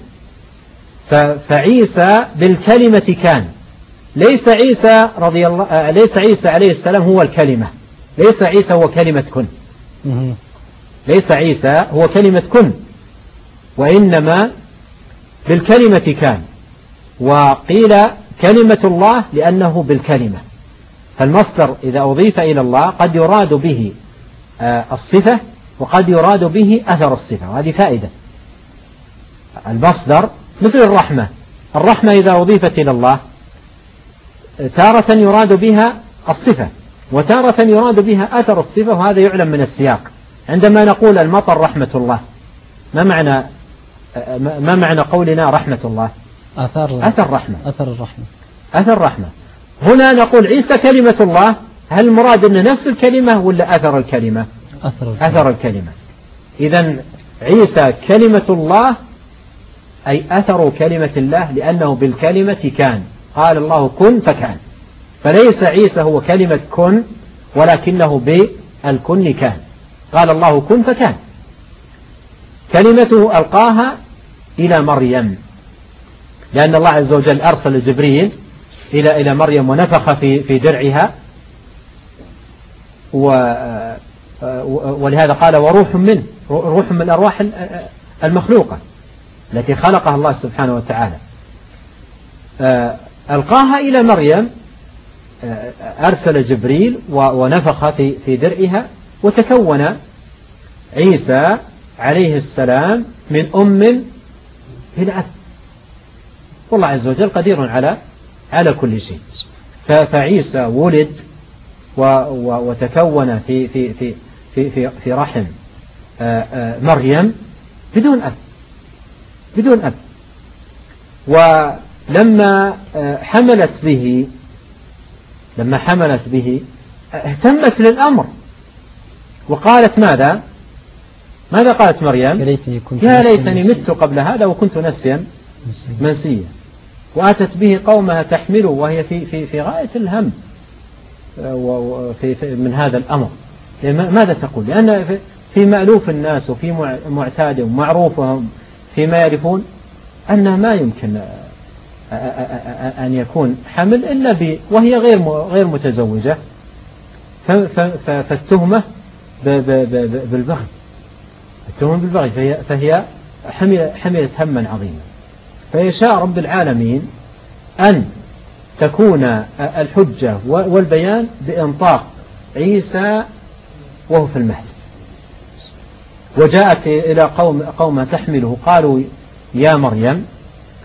فعيسى بالكلمة كان. ليس عيسى رضي الله ليس عيسى عليه السلام هو الكلمة، ليس عيسى هو كلمة كن، ليس عيسى هو كلمة كن، وإنما بالكلمة كان. وقيل كلمة الله لأنه بالكلمة. فالمصدر إذا أضيف إلى الله قد يراد به الصفة وقد يراد به أثر الصفة، وهذه فائدة. المصدر مثل الرحمة، الرحمة إذا أضيفت إلى الله تارة يراد بها الصفة وتارة يراد بها أثر الصفة، وهذا يعلم من السياق. عندما نقول المطر رحمة الله، ما معنى ما معنى قولنا رحمة الله؟
أثر
أثر رحمة،
أثر الرحمة،
أثر رحمة. هنا نقول عيسى كلمة الله، هل المراد أن نفس الكلمة ولا أثر الكلمة؟
أثر الكلمة.
أثر الكلمة. إذن عيسى كلمة الله أي أثر كلمة الله، لأنه بالكلمة كان. قال الله كن فكان. فليس عيسى هو كلمة كن، ولكنه بالكن كان. قال الله كن فكان. كلمته ألقاها إلى مريم، لأن الله عز وجل أرسل جبريل إلى إلى مريم ونفخ في في درعها، ولهذا قال وروح منه، روح من الأرواح المخلوقة التي خلقها الله سبحانه وتعالى. ألقاها إلى مريم، أرسل جبريل ونفخ في في درعها، وتكون عيسى عليه السلام من أم بلا أب. والله عز وجل قدير على على كل شيء. فعيسى ولد وتكون في في في في في, في رحم مريم بدون أب، بدون أب. ولما حملت به لما حملت به اهتمت للأمر وقالت ماذا؟ ماذا قالت مريم؟
يا ليتني, كنت
يا ليتني مت قبل هذا وكنت نسيا منسيا. وأتت به قومها تحمله وهي في في في غاية الهم وفي في من هذا الأمر. ماذا تقول؟ لأن في مألوف الناس وفي معتاد ومعروفهم فيما يعرفون أنه ما يمكن أن يكون حمل إلا ب وهي غير غير متزوجة. فالتهمة بالبغي، التهمة بالبغي، فهي فهي حملت هما عظيما. فيشاء رب العالمين أن تكون الحجة والبيان بإنطاق عيسى وهو في المهد. وجاءت إلى قوم قومها تحمله، قالوا يا مريم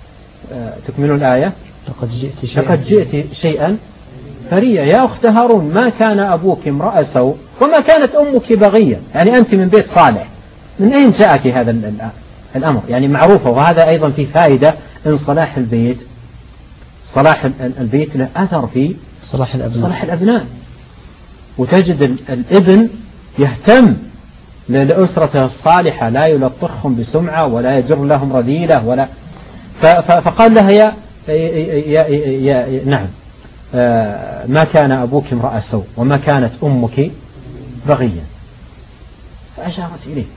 تكملون الآية.
لقد جئت شيئا
لقد جئت شيئا فريا يا أخت هارون ما كان أبوك امرأ سوء وما كانت أمك بغيا، يعني أنت من بيت صالح، من أين جاءك هذا الأمر؟ يعني معروفة. وهذا أيضا في فائدة إن صلاح البيت صلاح البيت له أثر في
صلاح الأبناء,
صلاح الأبناء. وتجد الابن يهتم لأسرته الصالحة، لا يلطخهم بسمعة ولا يجر لهم رذيلة ولا فقال لها يا, يا, يا, يا نعم ما كان أبوك امرأ سوء وما كانت أمك بغيا، فأشارت إليه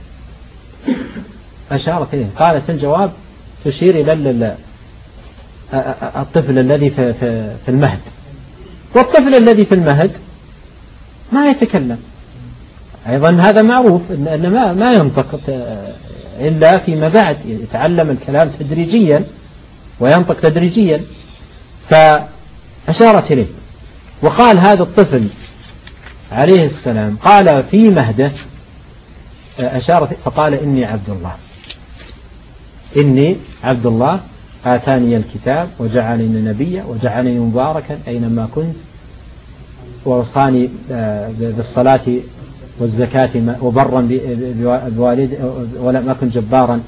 أشارت إليه قالت الجواب تشير إلى الطفل الذي في, في, في المهد، والطفل الذي في المهد ما يتكلم أيضا، هذا معروف أن ما, ما ينطق إلا فيما بعد، يتعلم الكلام تدريجيا وينطق تدريجيا. فأشارت إليه وقال هذا الطفل عليه السلام قال في مهده أشارت فقال إني عبد الله إني عبد الله آتاني الكتاب وجعلني نبيا وجعلني مباركا أينما كنت ووصاني بالصلاة والزكاة وبرا بوالد ولم أكن جبارا.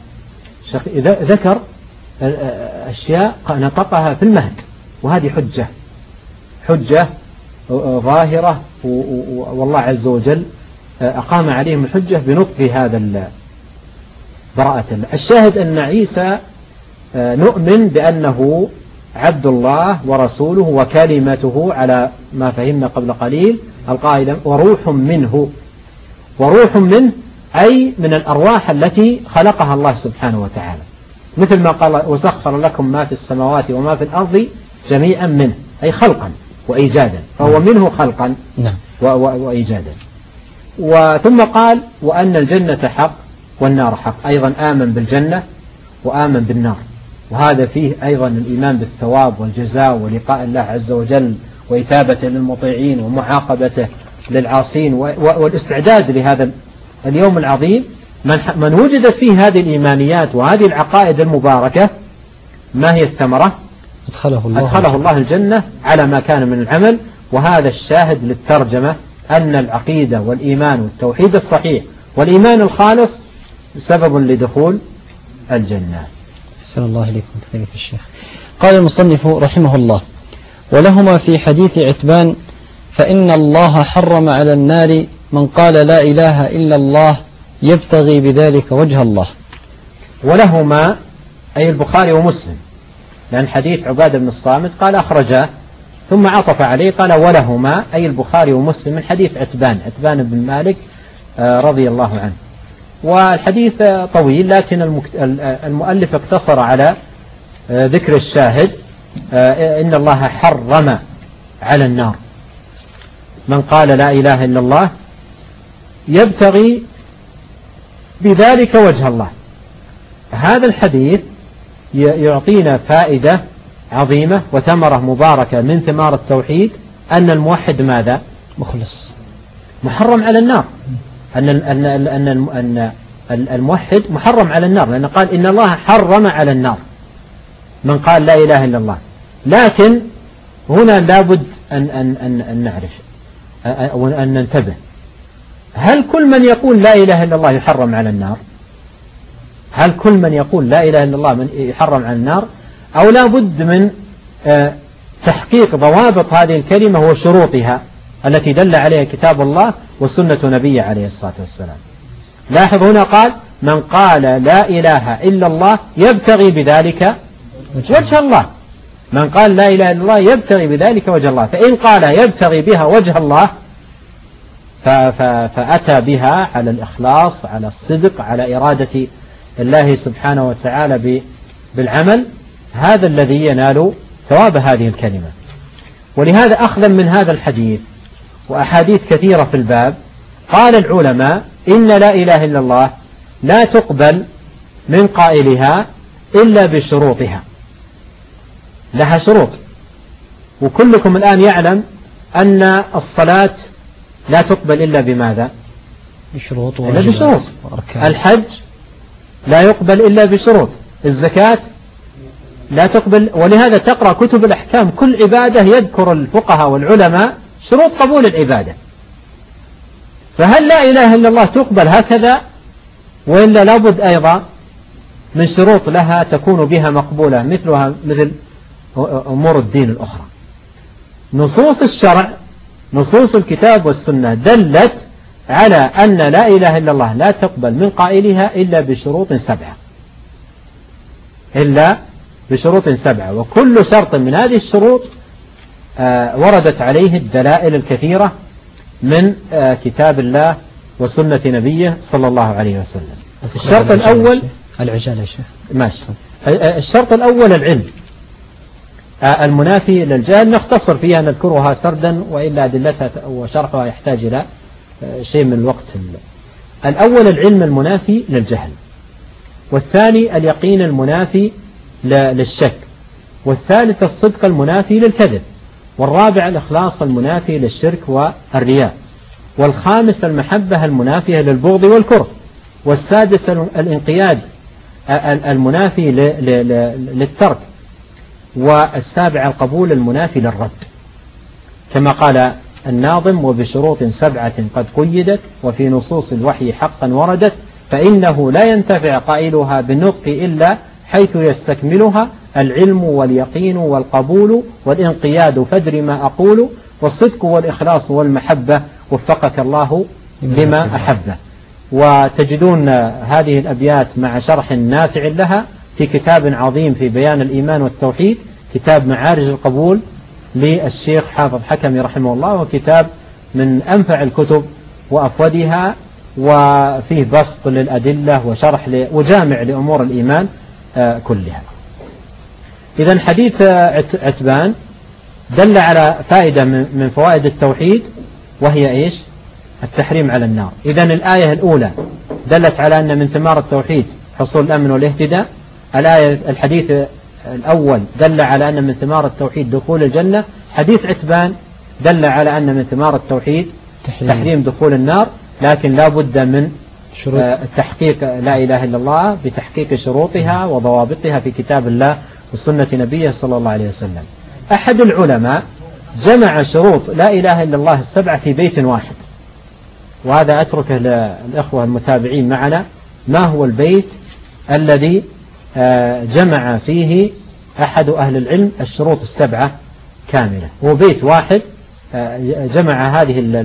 ذكر أشياء نطقها في المهد، وهذه حجة حجة ظاهرة، والله عز وجل أقام عليهم الحجة بنطق هذا براءة الله. الشاهد أن عيسى نؤمن بأنه عبد الله ورسوله وكلمته على ما فهمنا قبل قليل القائل وروح منه، وروح منه أي من الأرواح التي خلقها الله سبحانه وتعالى، مثل ما قال وسخر لكم ما في السماوات وما في الأرض جميعا منه، أي خلقا وإيجادا، فهو منه خلقا وإيجادا. وثم قال وأن الجنة حق والنار حق، أيضا آمن بالجنة وآمن بالنار، وهذا فيه أيضا الإيمان بالثواب والجزاء ولقاء الله عز وجل وإثابة للمطيعين ومعاقبته للعاصين والاستعداد لهذا اليوم العظيم. من وجدت فيه هذه الإيمانيات وهذه العقائد المباركة ما هي الثمرة؟
أدخله الله,
أدخله الله الجنة على ما كان من العمل. وهذا الشاهد للترجمة أن العقيدة والإيمان والتوحيد الصحيح والإيمان الخالص سبب لدخول الجنة.
أحسن الله إليكم فضيلة الشيخ. قال المصنف رحمه الله ولهما في حديث عتبان فإن الله حرم على النار من قال لا إله إلا الله يبتغي بذلك وجه الله.
ولهما أي البخاري ومسلم، لأن حديث عبادة بن الصامت قال أخرجاه ثم عطف عليه قال ولهما أي البخاري ومسلم من حديث عتبان عتبان بن مالك رضي الله عنه. والحديث طويل لكن المؤلف اقتصر على ذكر الشاهد إن الله حرم على النار من قال لا إله إلا الله يبتغي بذلك وجه الله. هذا الحديث يعطينا فائدة عظيمة وثمرة مباركة من ثمار التوحيد، أن الموحد ماذا؟
مخلص
محرم على النار، أن أن أن أن الموحد محرم على النار، لأن قال إن الله حرم على النار من قال لا إله إلا الله. لكن هنا لابد أن أن أن, أن نعرف وأن ننتبه، هل كل من يقول لا إله إلا الله يحرم على النار؟ هل كل من يقول لا إله إلا الله من يحرم على النار، أو لا بد من تحقيق ضوابط هذه الكلمة وشروطها التي دل عليها كتاب الله وسنة نبيه عليه الصلاة والسلام؟ لاحظ هنا قال من قال لا إله إلا الله يبتغي بذلك وجه الله، من قال لا إله إلا الله يبتغي بذلك وجه الله. فإن قال يبتغي بها وجه الله فأتى بها على الإخلاص على الصدق على إرادة الله سبحانه وتعالى بالعمل، هذا الذي ينال ثواب هذه الكلمة. ولهذا أخذا من هذا الحديث وأحاديث كثيرة في الباب قال العلماء إن لا إله إلا الله لا تقبل من قائلها إلا بشروطها، لها شروط. وكلكم الآن يعلم أن الصلاة لا تقبل إلا بماذا؟
بشروط
إلا بشروط. الحج لا يقبل إلا بشروط. الزكاة لا تقبل. ولهذا تقرأ كتب الأحكام كل عبادة يذكر الفقهاء والعلماء شروط قبول العبادة. فهل لا إله إلا الله تقبل هكذا، وإلا لابد أيضا من شروط لها تكون بها مقبولة مثلها مثل أمور الدين الأخرى؟ نصوص الشرع، نصوص الكتاب والسنة دلت على أن لا إله إلا الله لا تقبل من قائلها إلا بشروط سبعة، إلا بشروط سبعة، وكل شرط من هذه الشروط وردت عليه الدلائل الكثيرة من كتاب الله وسنة نبيه صلى الله عليه وسلم. الشرط الأول
العجالة يا شيخ.
ماشي. الشرط الأول العلم المنافي للجهل، نختصر فيها نذكرها سردا، وإلا أدلتها وشرحها يحتاج إلى شيء من الوقت. الأول العلم المنافي للجهل، والثاني اليقين المنافي للشك، والثالث الصدق المنافي للكذب، والرابع الإخلاص المنافي للشرك والرياء، والخامس المحبة المنافية للبغض والكره، والسادس الانقياد المنافي للترك، والسابع القبول المنافي للرد. كما قال الناظم: وبشروط سبعة قد قيدت وفي نصوص الوحي حقا وردت، فإنه لا ينتفع قائلها بالنطق إلا حيث يستكملها العلم واليقين والقبول والانقياد، فادر ما أقول، والصدق والإخلاص والمحبة، وفقك الله لما أحبه. وتجدون هذه الأبيات مع شرح نافع لها في كتاب عظيم في بيان الإيمان والتوحيد، كتاب معارج القبول للشيخ حافظ حكمي رحمه الله، وكتاب من أنفع الكتب وأفودها، وفيه بسط للأدلة وشرح وجامع لأمور الإيمان كلها. إذن حديث عتبان دل على فائدة من فوائد التوحيد، وهي إيش؟ التحريم على النار. إذن الآية الأولى دلت على أن من ثمار التوحيد حصول الأمن والاهتداء. الآية الحديث الأول دل على أن من ثمار التوحيد دخول الجنة. حديث عتبان دل على أن من ثمار التوحيد تحريم, تحريم دخول النار، لكن لا بد من تحقيق لا إله إلا الله بتحقيق شروطها وضوابطها في كتاب الله وسنة نبيه صلى الله عليه وسلم. أحد العلماء جمع شروط لا إله إلا الله السبعة في بيت واحد، وهذا أتركه للأخوة المتابعين معنا. ما هو البيت الذي جمع فيه أحد أهل العلم الشروط السبعة كاملة؟ هو بيت واحد جمع هذه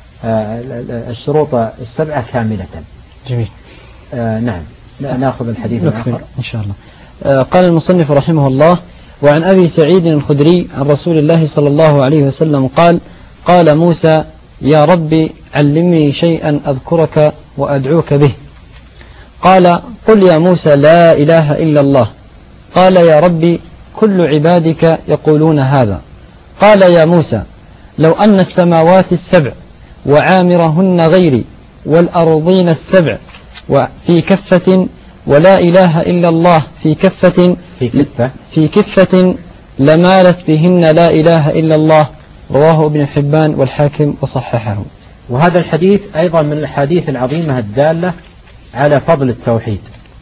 الشروط السبعة كاملة.
جميل.
نعم، نأخذ الحديث الآخر
إن شاء الله. قال المصنف رحمه الله: وعن أبي سعيد الخدري عن رسول الله صلى الله عليه وسلم قال: قال موسى: يا ربي علمني شيئا أذكرك وأدعوك به. قال: قل يا موسى لا إله إلا الله. قال: يا ربي كل عبادك يقولون هذا. قال: يا موسى لو أن السماوات السبع وعامرهن غيري والأرضين السبع في كفة ولا إله إلا الله في كفة
في كفة
في كفة لمالت بهن لا إله إلا الله. رواه ابن حبان والحاكم وصححه.
وهذا الحديث أيضا من الحديث العظيمة الدالة على فضل التوحيد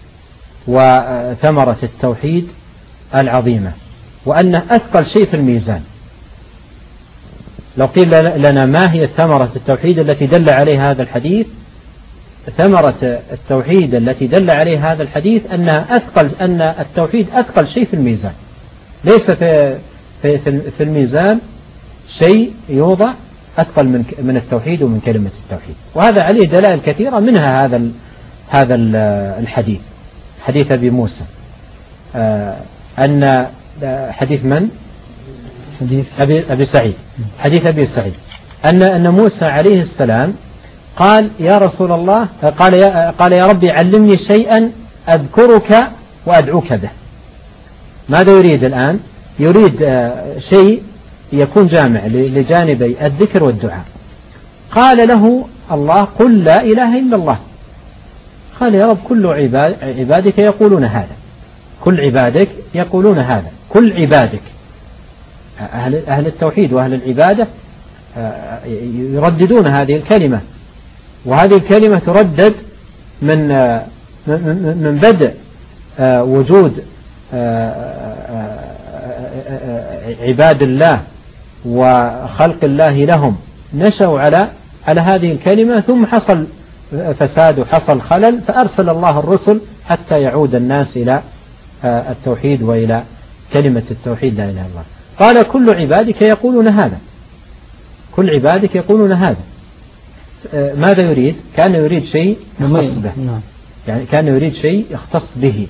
وثمرة التوحيد العظيمة، وأنه أثقل شيء في الميزان. لو قيل لنا ما هي ثمرة التوحيد التي دل عليها هذا الحديث، ثمرة التوحيد التي دل عليها هذا الحديث أنها أثقل، أن التوحيد أثقل شيء في الميزان. ليس في في في الميزان شيء يوضع أثقل من من التوحيد ومن كلمة التوحيد. وهذا عليه دلائل كثيرة، منها هذا هذا الحديث، حديث أبي موسى، أن حديث من؟
حديث
أبي أبي سعيد، حديث أبي سعيد، أن أن موسى عليه السلام قال: يا رسول الله، قال يا قال يا ربي علمني شيئا أذكرك وأدعوك به. ماذا يريد الآن؟ يريد شيء يكون جامع لجانبي الذكر والدعاء. قال له الله: قل لا إله إلا الله. قال: يا رب كل عباد عبادك يقولون هذا، كل عبادك يقولون هذا، كل عبادك أهل, أهل التوحيد وأهل العبادة يرددون هذه الكلمة، وهذه الكلمة تردد من من بدء وجود عباد الله وخلق الله لهم نشأوا على على هذه الكلمة، ثم حصل فساد وحصل خلل، فأرسل الله الرسل حتى يعود الناس إلى التوحيد وإلى كلمة التوحيد لا إله إلا الله. قال كل عبادك يقولون هذا، كل عبادك يقولون هذا. ماذا يريد؟ كان يريد شيء يختص به، يعني كان يريد شيء يختص به.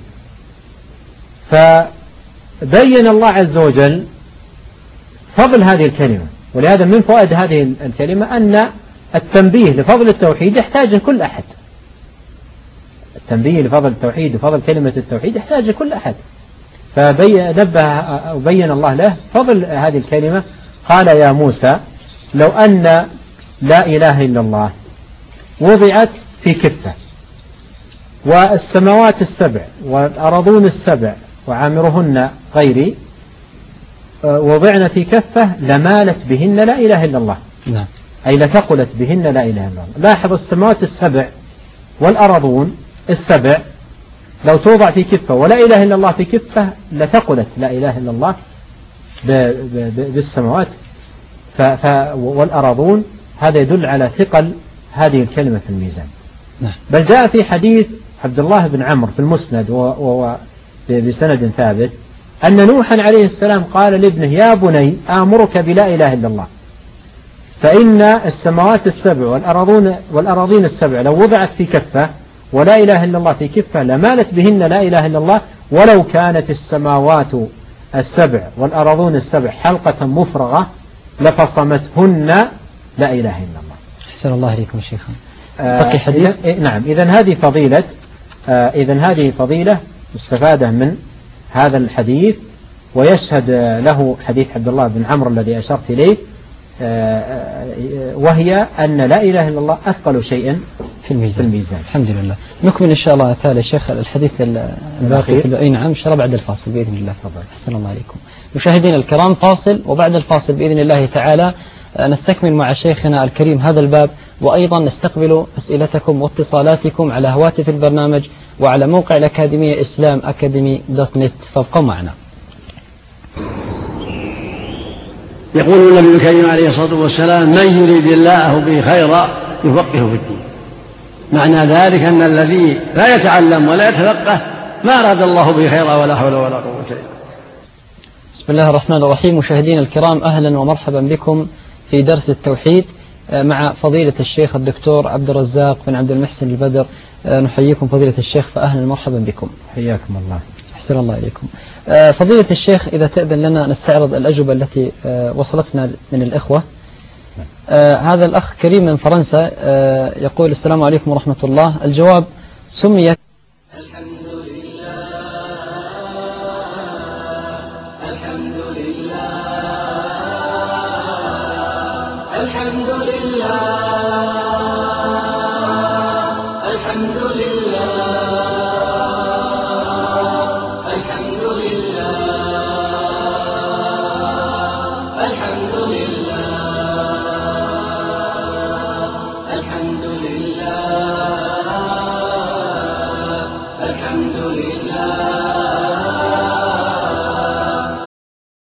فبين الله عز وجل فضل هذه الكلمة، ولهذا من فوائد هذه الكلمة أن التنبيه لفضل التوحيد يحتاج كل أحد. التنبيه لفضل التوحيد وفضل كلمة التوحيد يحتاج كل أحد، فنبه وبين الله له فضل هذه الكلمة. قال يا موسى لو أن لا إله إلا الله وضعت في كفة، والسماوات السبع والأرضون السبع وعامرهن غيري وضعن في كفة لمالت بهن لا إله إلا الله.
نعم.
أي لثقلت بهن لا إله إلا الله. لاحظ السماوات السبع والأرضون السبع لو توضع في كفة ولا إله إلا الله في كفة لثقلت لا إله إلا الله بالسماوات والأرضون. هذا يدل على ثقل هذه الكلمة في الميزان.
نعم.
بل جاء في حديث عبد الله بن عمرو في المسند وهو بسند ثابت أن نوحا عليه السلام قال لابنه يا بني آمرك بلا إله إلا الله، فإن السماوات السبع والأراضون والأراضين السبع لو وضعت في كفة ولا إله إلا الله في كفة لمالت بهن لا إله إلا الله، ولو كانت السماوات السبع والأراضون السبع حلقة مفرغة لفصمتهن لا إله إلا الله.
أحسن الله إليكم شيخ. بقي حديث.
آه نعم. إذن هذه فضيلة آه إذن هذه فضيلة مستفادة من هذا الحديث، ويشهد له حديث عبد الله بن عمرو الذي أشرت إليه، وهي أن لا إله إلا الله أثقل شيء
في الميزان.
في الميزان.
الحمد لله. نكمل إن شاء الله تعالى شيخ الحديث الباقي في أي نعم إن شاء الله بعد الفاصل بإذن الله. أحسن الله عليكم مشاهدينا الكرام. فاصل، وبعد الفاصل بإذن الله تعالى نستكمل مع شيخنا الكريم هذا الباب، وأيضا نستقبل أسئلتكم واتصالاتكم على هواتف البرنامج وعلى موقع الأكاديمية إسلام أكاديمي دوت نت، فابقوا معنا.
يقول النبي الكريم عليه الصلاة والسلام من يريد الله به خيرا يفقهه في الدين. معنى ذلك أن الذي لا يتعلم ولا يتفقه ما أراد الله به خيرا ولا حول ولا قوة إلا بالله.
بسم الله الرحمن الرحيم. مشاهدينا الكرام، أهلا ومرحبا بكم في درس التوحيد مع فضيلة الشيخ الدكتور عبد الرزاق بن عبد المحسن البدر. نحييكم فضيلة الشيخ، فأهلا ومرحبا بكم.
حياكم الله.
أحسن الله إليكم. فضيلة الشيخ، إذا تأذن لنا نستعرض الأجوبة التي وصلتنا من الإخوة. هذا الأخ كريم من فرنسا يقول السلام عليكم ورحمة الله. الجواب: سميت
الحمد لله الحمد لله الحمد لله الحمد لله